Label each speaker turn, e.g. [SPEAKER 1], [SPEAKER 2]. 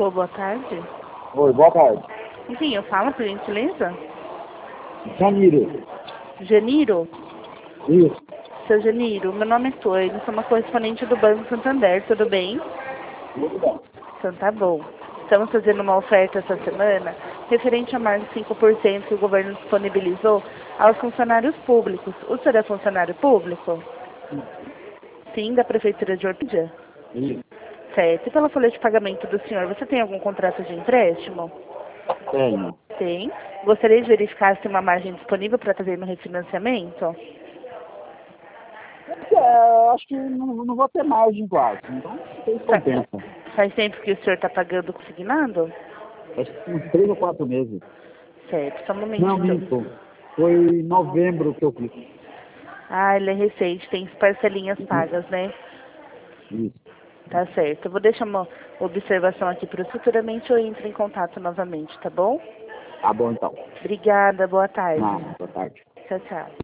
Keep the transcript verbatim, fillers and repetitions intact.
[SPEAKER 1] Alô, boa tarde.
[SPEAKER 2] Oi, boa tarde.
[SPEAKER 1] Enfim, eu falo, por gentileza?
[SPEAKER 2] Janiro.
[SPEAKER 1] Janiro?
[SPEAKER 2] Isso.
[SPEAKER 1] Seu Janiro, meu nome é Toine, sou uma correspondente do Banco Santander, tudo bem?
[SPEAKER 2] Tudo bem.
[SPEAKER 1] Então tá bom. Estamos fazendo uma oferta essa semana referente a mais de cinco por cento que o governo disponibilizou aos funcionários públicos. O senhor é funcionário público? Sim, da Prefeitura de Orquídea?
[SPEAKER 2] Isso.
[SPEAKER 1] Certo. E pela folha de pagamento do senhor, você tem algum contrato de empréstimo?
[SPEAKER 2] Tenho.
[SPEAKER 1] Tem. Gostaria de verificar se tem uma margem disponível para fazer no refinanciamento?
[SPEAKER 2] É, acho que não, não vou ter margem quase. Então, tem compensa.
[SPEAKER 1] Faz tempo que o senhor está pagando consignado?
[SPEAKER 2] Acho que uns três ou quatro meses.
[SPEAKER 1] Certo, só um momentinho.
[SPEAKER 2] Não, minto. Foi em novembro que eu fiz.
[SPEAKER 1] Ah, ele é recente, tem parcelinhas pagas, né?
[SPEAKER 2] Isso.
[SPEAKER 1] Tá certo. Eu vou deixar uma observação aqui para futuramente eu entro em contato novamente, tá bom?
[SPEAKER 2] Tá bom, então.
[SPEAKER 1] Obrigada, boa tarde.
[SPEAKER 2] Ah, boa tarde.
[SPEAKER 1] Tchau, tchau.